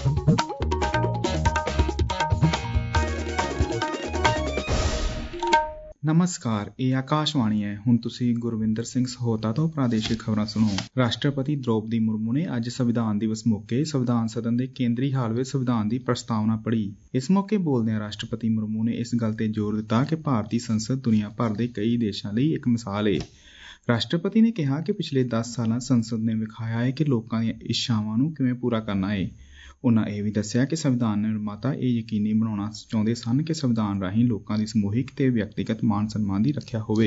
ਨਮਸਕਾਰ, ਇਹ ਆਕਾਸ਼ਵਾਣੀ ਹੈ। ਹੁਣ ਤੁਸੀਂ ਗੁਰਵਿੰਦਰ ਸਿੰਘ ਸਹੋਤਾ ਤੋਂ ਪ੍ਰਾਦੇਸ਼ਿਕ ਖਬਰਾਂ ਸੁਣੋ। ਰਾਸ਼ਟਰਪਤੀ ਦ੍ਰੌਪਦੀ ਮੁਰਮੂ ਨੇ ਅੱਜ ਸੰਵਿਧਾਨ ਦਿਵਸ ਮੌਕੇ ਸੰਵਿਧਾਨ ਸਦਨ ਦੇ ਕੇਂਦਰੀ ਹਾਲ ਵਿੱਚ ਸੰਵਿਧਾਨ ਦੀ ਪ੍ਰਸਤਾਵਨਾ ਪੜ੍ਹੀ। ਇਸ ਮੌਕੇ ਬੋਲਦਿਆਂ ਰਾਸ਼ਟਰਪਤੀ ਮੁਰਮੂ ਨੇ ਇਸ ਗੱਲ ਤੇ ਜ਼ੋਰ ਦਿੱਤਾ ਕਿ ਭਾਰਤੀ ਸੰਸਦ ਦੁਨੀਆ ਭਰ ਦੇ ਕਈ ਦੇਸ਼ਾਂ ਲਈ ਇੱਕ ਮਿਸਾਲ ਹੈ। ਰਾਸ਼ਟਰਪਤੀ ਨੇ ਕਿਹਾ ਕਿ ਪਿਛਲੇ 10 ਸਾਲਾਂ ਸੰਸਦ ਨੇ ਵਿਖਾਇਆ ਹੈ ਕਿ ਲੋਕਾਂ ਦੀਆਂ ਇੱਛਾਵਾਂ ਨੂੰ ਕਿਵੇਂ ਪੂਰਾ ਕਰਨਾ ਹੈ। ਉਨ੍ਹਾਂ ਇਹ ਵੀ ਦੱਸਿਆ ਕਿ ਸੰਵਿਧਾਨ ਨਿਰਮਾਤਾ ਇਹ ਯਕੀਨੀ ਬਣਾਉਣਾ ਚਾਹੁੰਦੇ ਸਨ ਕਿ ਸੰਵਿਧਾਨ ਰਾਹੀਂ ਲੋਕਾਂ ਦੀ ਸਮੂਹਿਕ ਤੇ ਵਿਅਕਤੀਗਤ ਮਾਣ सम्मान ਦੀ ਰੱਖਿਆ ਹੋਵੇ।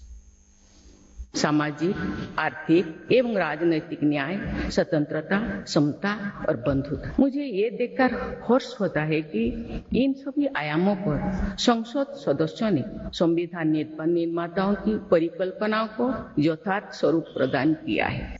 सामाजिक, आर्थिक एवं राजनैतिक न्याय, स्वतंत्रता, समता और बंधुता। मुझे ये देखकर हर्ष होता है कि इन सभी आयामों पर संसद सदस्यों ने संविधान निर्माताओं की परिकल्पनाओं को यथार्थ स्वरूप प्रदान किया है।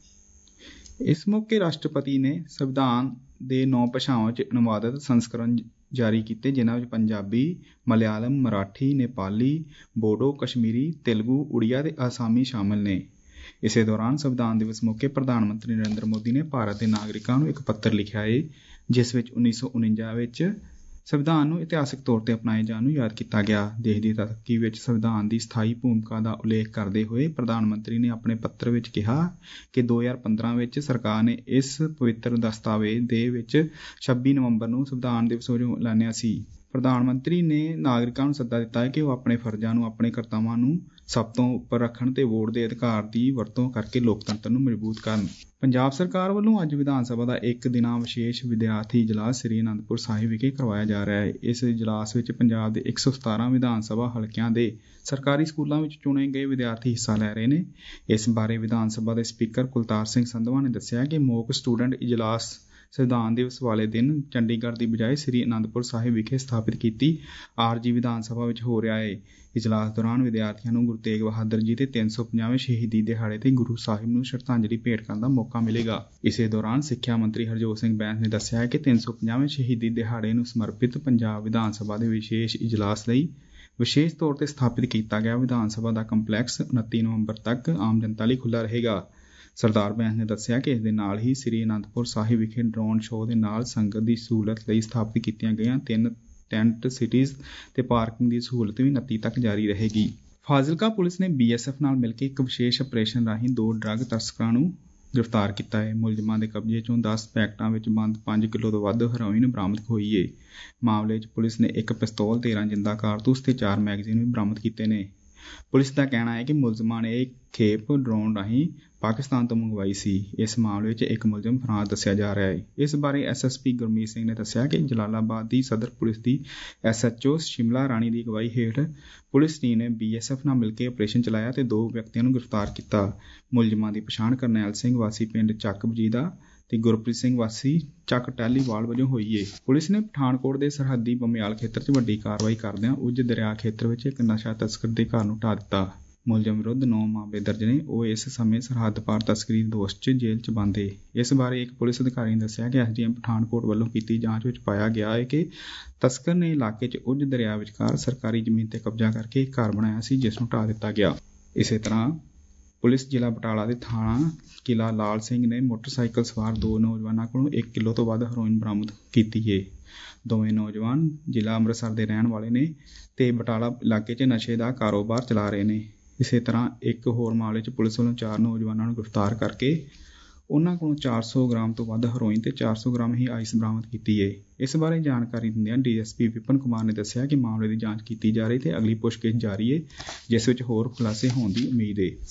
इस मौके राष्ट्रपति ने संविधान ਦੇ 9 ਭਾਸ਼ਾਵਾਂ 'ਚ ਅਨੁਵਾਦਿਤ ਸੰਸਕਰਣ ਜਾਰੀ ਕੀਤੇ, ਜਿਨ੍ਹਾਂ ਵਿੱਚ ਪੰਜਾਬੀ, ਮਲਿਆਲਮ, ਮਰਾਠੀ, ਨੇਪਾਲੀ, ਬੋਡੋ, ਕਸ਼ਮੀਰੀ, ਤੇਲਗੂ, ਉੜੀਆ ਤੇ ਆਸਾਮੀ ਸ਼ਾਮਲ ਨੇ। ਇਸੇ ਦੌਰਾਨ ਸੰਵਿਧਾਨ ਦਿਵਸ ਮੌਕੇ ਪ੍ਰਧਾਨ ਮੰਤਰੀ ਨਰਿੰਦਰ ਮੋਦੀ ਨੇ ਭਾਰਤ ਦੇ ਨਾਗਰਿਕਾਂ ਨੂੰ ਇੱਕ ਪੱਤਰ ਲਿਖਿਆ ਹੈ, ਜਿਸ ਵਿੱਚ 1949 ਵਿੱਚ ਸੰਵਿਧਾਨ ਨੂੰ ਇਤਿਹਾਸਕ ਤੌਰ ਤੇ ਅਪਣਾਏ ਜਾਣ ਨੂੰ ਯਾਦ ਕੀਤਾ ਗਿਆ। ਦੇਸ਼ ਦੀ ਤਰੱਕੀ ਵਿੱਚ ਸੰਵਿਧਾਨ ਦੀ ਸਥਾਈ ਭੂਮਿਕਾ ਦਾ ਉਲੇਖ ਕਰਦੇ ਹੋਏ ਪ੍ਰਧਾਨ ਮੰਤਰੀ ਨੇ ਆਪਣੇ ਪੱਤਰ ਵਿੱਚ ਕਿਹਾ ਕਿ 2015 ਵਿੱਚ ਸਰਕਾਰ ਨੇ ਇਸ ਪਵਿੱਤਰ ਦਸਤਾਵੇਜ਼ ਦੇ ਵਿੱਚ 26 ਨਵੰਬਰ ਨੂੰ ਸੰਵਿਧਾਨ ਦਿਵਸ ਵਜੋਂ ਐਲਾਨਿਆ ਸੀ। ਪ੍ਰਧਾਨ ਮੰਤਰੀ ਨੇ ਨਾਗਰਿਕਾਂ ਨੂੰ ਸੱਦਾ ਦਿੱਤਾ ਹੈ ਕਿ ਉਹ ਆਪਣੇ ਫਰਜ਼ਾਂ ਨੂੰ, ਆਪਣੇ ਕਰਤੱਵਾਂ ਨੂੰ ਸਭ ਤੋਂ ਉੱਪਰ ਰੱਖਣ ਤੇ ਵੋਟ ਦੇ ਅਧਿਕਾਰ ਦੀ ਵਰਤੋਂ ਕਰਕੇ ਲੋਕਤੰਤਰ ਨੂੰ ਮਜ਼ਬੂਤ ਕਰਨ। ਪੰਜਾਬ ਸਰਕਾਰ ਵੱਲੋਂ ਅੱਜ ਵਿਧਾਨ ਸਭਾ ਦਾ ਇੱਕ ਦਿਨਾਂ ਵਿਸ਼ੇਸ਼ ਵਿਦਿਆਰਥੀ ਇਜਲਾਸ ਸ੍ਰੀ ਅਨੰਦਪੁਰ ਸਾਹਿਬ ਵਿਖੇ ਕਰਵਾਇਆ ਜਾ ਰਿਹਾ ਹੈ। ਇਸ ਇਜਲਾਸ ਵਿੱਚ ਪੰਜਾਬ ਦੇ 117 ਵਿਧਾਨ ਸਭਾ ਹਲਕਿਆਂ ਦੇ ਸਰਕਾਰੀ ਸਕੂਲਾਂ ਵਿੱਚ ਚੁਣੇ ਗਏ ਵਿਦਿਆਰਥੀ ਹਿੱਸਾ ਲੈ ਰਹੇ ਨੇ। ਇਸ ਬਾਰੇ ਵਿਧਾਨ ਸਭਾ ਦੇ ਸਪੀਕਰ ਕੁਲਤਾਰ ਸਿੰਘ ਸੰਧਵਾਂ ਨੇ ਦੱਸਿਆ ਕਿ ਮੌਕ ਸਟੂਡੈਂਟ ਇਜਲਾਸ ਸੰਵਿਧਾਨ ਦਿਵਸ ਵਾਲੇ ਦਿਨ ਚੰਡੀਗੜ੍ਹ ਦੀ ਬਜਾਏ ਸ੍ਰੀ ਅਨੰਦਪੁਰ ਸਾਹਿਬ ਵਿਖੇ ਸਥਾਪਿਤ ਕੀਤੀ ਆਰਜੀ ਵਿਧਾਨ ਸਭਾ ਵਿੱਚ ਹੋ ਰਿਹਾ ਹੈ। ਇਜਲਾਸ ਦੌਰਾਨ ਵਿਦਿਆਰਥੀਆਂ ਨੂੰ ਗੁਰੂ ਤੇਗ ਬਹਾਦਰ ਜੀ ਦੇ 350ਵੇਂ ਸ਼ਹੀਦੀ ਦਿਹਾੜੇ ਤੇ ਗੁਰੂ ਸਾਹਿਬ ਨੂੰ ਸ਼ਰਧਾਂਜਲੀ ਭੇਟ ਕਰਨ ਦਾ ਮੌਕਾ ਮਿਲੇਗਾ। ਇਸੇ ਦੌਰਾਨ ਸਿੱਖਿਆ ਮੰਤਰੀ ਹਰਜੋਤ ਸਿੰਘ ਬੈਂਸ ਨੇ ਦੱਸਿਆ ਹੈ ਕਿ 350ਵੇਂ ਸ਼ਹੀਦੀ ਦਿਹਾੜੇ ਨੂੰ ਸਮਰਪਿਤ ਪੰਜਾਬ ਵਿਧਾਨ ਸਭਾ ਦੇ ਵਿਸ਼ੇਸ਼ ਇਜਲਾਸ ਲਈ ਵਿਸ਼ੇਸ਼ ਤੌਰ ਤੇ ਸਥਾਪਿਤ ਕੀਤਾ ਗਿਆ ਵਿਧਾਨ ਸਭਾ ਦਾ ਕੰਪਲੈਕਸ 29 ਨਵੰਬਰ ਤੱਕ ਆਮ ਜਨਤਾ ਲਈ ਖੁੱਲ੍ਹਾ ਰਹੇਗਾ। ਸਰਦਾਰ ਬੈਂਸ ਨੇ ਦੱਸਿਆ ਕਿ ਇਸ ਦੇ ਨਾਲ ਹੀ ਸ੍ਰੀ ਅਨੰਦਪੁਰ ਸਾਹਿਬ ਵਿਖੇ ਡਰੋਨ ਸ਼ੋਅ ਦੇ ਨਾਲ ਸੰਗਤ ਦੀ ਸਹੂਲਤ ਲਈ ਸਥਾਪਿਤ ਕੀਤੀਆਂ ਗਈਆਂ 3 ਟੈਂਟ ਸਿਟੀਜ਼ ਤੇ ਪਾਰਕਿੰਗ ਦੀ ਸਹੂਲਤ ਵੀ 29 ਤੱਕ ਜਾਰੀ ਰਹੇਗੀ। ਫਾਜ਼ਿਲਕਾ ਪੁਲਿਸ ਨੇ BSF ਨਾਲ ਮਿਲ ਕੇ ਇੱਕ ਵਿਸ਼ੇਸ਼ ਆਪਰੇਸ਼ਨ ਰਾਹੀਂ 2 ਡਰੱਗ ਤਸਕਰਾਂ ਨੂੰ ਗ੍ਰਿਫਤਾਰ ਕੀਤਾ ਹੈ। ਮੁਲਜ਼ਮਾਂ ਦੇ ਕਬਜ਼ੇ ਚੋਂ 10 ਪੈਕਟਾਂ ਵਿੱਚ ਬੰਦ 5 ਕਿਲੋ ਤੋਂ ਵੱਧ ਹੈਰੋਇਨ ਬਰਾਮਦ ਹੋਈ ਹੈ। ਮਾਮਲੇ 'ਚ ਪੁਲਿਸ ਨੇ ਇੱਕ ਪਿਸਤੌਲ, 13 ਜਿੰਦਾ ਕਾਰਤੂਸ ਤੇ 4 ਮੈਗਜ਼ੀਨ ਵੀ ਬਰਾਮਦ ਕੀਤੇ ਨੇ। ਪੁਲਿਸ ਦਾ ਕਹਿਣਾ ਹੈ ਕਿ ਮੁਲਜ਼ਮਾਂ ਨੇ ਇਹ ਖੇਪ ਡਰੋਨ ਰਾਹੀਂ ਪਾਕਿਸਤਾਨ ਤੋਂ ਮੰਗਵਾਈ ਸੀ। ਇਸ ਮਾਮਲੇ ਵਿੱਚ ਇੱਕ ਮੁਲਜ਼ਮ ਫਰਾਰ ਦੱਸਿਆ ਜਾ ਰਿਹਾ ਹੈ। ਇਸ ਬਾਰੇ SSP ਗੁਰਮੀਤ ਸਿੰਘ ਨੇ ਦੱਸਿਆ ਕਿ ਜਲਾਲਾਬਾਦ ਦੀ ਸਦਰ ਪੁਲਿਸ ਦੀ SHO ਸ਼ਿਮਲਾ ਰਾਣੀ ਦੀ ਅਗਵਾਈ ਹੇਠ ਪੁਲਿਸ ਟੀਮ ਨੇ BSF ਨਾਲ ਮਿਲ ਕੇ ਆਪਰੇਸ਼ਨ ਚਲਾਇਆ ਤੇ 2 ਵਿਅਕਤੀਆਂ ਨੂੰ ਗ੍ਰਿਫਤਾਰ ਕੀਤਾ। ਮੁਲਜ਼ਮਾਂ ਦੀ ਪਛਾਣ ਕਰਨੈਲ ਸਿੰਘ ਵਾਸੀ ਪਿੰਡ ਚੱਕ ਵਜੀਦਾ ਤੇ ਗੁਰਪ੍ਰੀਤ ਸਿੰਘ ਵਾਸੀ ਚੱਕ ਟਹਿਲੀਵਾਲ ਵਜੋਂ ਹੋਈ ਏ। ਪੁਲਿਸ ਨੇ ਪਠਾਨਕੋਟ ਦੇ ਸਰਹੱਦੀ ਬਮਿਆਲ ਖੇਤਰ 'ਚ ਵੱਡੀ ਕਾਰਵਾਈ ਕਰਦਿਆਂ ਉੱਜ ਦਰਿਆ ਖੇਤਰ ਵਿੱਚ ਇੱਕ ਨਸ਼ਾ ਤਸਕਰ ਦੇ ਘਰ ਨੂੰ ਢਾਹ ਦਿੱਤਾ। ਮੁਲਜ਼ਮ ਵਿਰੁੱਧ 9 ਮਾਮਲੇ ਦਰਜ ਨੇ। ਉਹ ਇਸ ਸਮੇਂ ਸਰਹੱਦ ਪਾਰ ਤਸਕਰੀ ਦੇ ਦੋਸ਼ 'ਚ ਜੇਲ੍ਹ 'ਚ ਬੰਦ ਏ। ਇਸ ਬਾਰੇ ਇੱਕ ਪੁਲਿਸ ਅਧਿਕਾਰੀ ਨੇ ਦੱਸਿਆ ਕਿ SDM ਪਠਾਨਕੋਟ ਵੱਲੋਂ ਕੀਤੀ ਜਾਂਚ ਵਿੱਚ ਪਾਇਆ ਗਿਆ ਹੈ ਕਿ ਤਸਕਰ ਨੇ ਇਲਾਕੇ 'ਚ ਉੱਜ ਦਰਿਆ ਵਿਚਕਾਰ ਸਰਕਾਰੀ ਜ਼ਮੀਨ ਤੇ ਕਬਜ਼ਾ ਕਰਕੇ ਇੱਕ ਘਰ ਬਣਾਇਆ ਸੀ, ਜਿਸ ਨੂੰ ਢਾਹ ਦਿੱਤਾ ਗਿਆ। ਇਸੇ ਤਰ੍ਹਾਂ ਪੁਲਿਸ ਜ਼ਿਲ੍ਹਾ ਬਟਾਲਾ ਦੇ ਥਾਣਾ ਕਿਲ੍ਹਾ ਲਾਲ ਸਿੰਘ ਨੇ ਮੋਟਰਸਾਈਕਲ ਸਵਾਰ 2 ਨੌਜਵਾਨਾਂ ਕੋਲੋਂ 1 ਕਿਲੋ ਤੋਂ ਵੱਧ ਹੈਰੋਇਨ ਬਰਾਮਦ ਕੀਤੀ ਹੈ। ਦੋਵੇਂ ਨੌਜਵਾਨ ਜ਼ਿਲ੍ਹਾ ਅੰਮ੍ਰਿਤਸਰ ਦੇ ਰਹਿਣ ਵਾਲੇ ਨੇ ਤੇ ਬਟਾਲਾ ਇਲਾਕੇ 'ਚ ਨਸ਼ੇ ਦਾ ਕਾਰੋਬਾਰ ਚਲਾ ਰਹੇ ਨੇ। ਇਸੇ ਤਰ੍ਹਾਂ ਇੱਕ ਹੋਰ ਮਾਮਲੇ 'ਚ ਪੁਲਿਸ ਵੱਲੋਂ 4 ਨੌਜਵਾਨਾਂ ਨੂੰ ਗ੍ਰਿਫਤਾਰ ਕਰਕੇ ਉਹਨਾਂ ਕੋਲੋਂ 400 ਗ੍ਰਾਮ ਤੋਂ ਵੱਧ ਹੈਰੋਇਨ ਤੇ 400 ਗ੍ਰਾਮ ਹੀ ਆਈਸ ਬਰਾਮਦ ਕੀਤੀ ਹੈ। ਇਸ ਬਾਰੇ ਜਾਣਕਾਰੀ ਦਿੰਦਿਆਂ DSP ਵਿਪਨ ਕੁਮਾਰ ਨੇ ਦੱਸਿਆ ਕਿ ਮਾਮਲੇ ਦੀ ਜਾਂਚ ਕੀਤੀ ਜਾ ਰਹੀ ਤੇ ਅਗਲੀ ਪੁੱਛਗਿੱਛ ਜਾਰੀ ਹੈ, ਜਿਸ ਵਿੱਚ ਹੋਰ ਖੁਲਾਸੇ ਹੋਣ ਦੀ ਉਮੀਦ ਹੈ।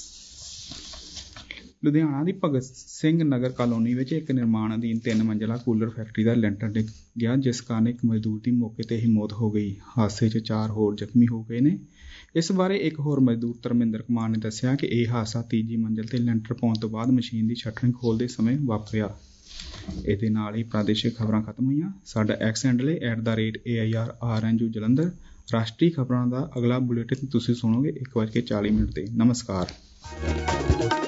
ਲੁਧਿਆਣਾ ਦੀ ਭਗਤ ਸਿੰਘ ਨਗਰ ਕਾਲੋਨੀ ਵਿੱਚ ਇੱਕ ਨਿਰਮਾਣ ਅਧੀਨ 3 ਮੰਜ਼ਿਲਾ ਕੂਲਰ ਫੈਕਟਰੀ ਦਾ ਲੈਂਟਰ ਡਿੱਗ ਗਿਆ, ਜਿਸ ਕਾਰਨ ਇੱਕ ਮਜ਼ਦੂਰ ਦੀ ਮੌਕੇ ਤੇ ਹੀ ਮੌਤ ਹੋ ਗਈ। ਹਾਦਸੇ 'ਚ 4 ਹੋਰ ਜ਼ਖਮੀ ਹੋ ਗਏ ਨੇ। ਇਸ ਬਾਰੇ ਇੱਕ ਹੋਰ ਮਜ਼ਦੂਰ ਧਰਮਿੰਦਰ ਕੁਮਾਰ ਨੇ ਦੱਸਿਆ ਕਿ ਇਹ ਹਾਦਸਾ 3ਜੀ ਮੰਜ਼ਿਲ ਤੇ ਲੈਂਟਰ ਪਾਉਣ ਤੋਂ ਬਾਅਦ ਮਸ਼ੀਨ ਦੀ ਸ਼ਟਰਿੰਗ ਖੋਲ੍ਹਦੇ ਸਮੇਂ ਵਾਪਰਿਆ। ਇਹਦੇ ਨਾਲ ਹੀ ਪ੍ਰਾਦੇਸ਼ਿਕ ਖਬਰਾਂ ਖਤਮ ਹੋਈਆਂ। ਸਾਡਾ ਐਕਸ ਹੈਂਡਲ ਹੈ @AIRRNU ਜਲੰਧਰ। ਰਾਸ਼ਟਰੀ ਖਬਰਾਂ ਦਾ ਅਗਲਾ ਬੁਲੇਟਿਨ ਤੁਸੀਂ ਸੁਣੋਗੇ 1:40 ਤੇ। ਨਮਸਕਾਰ।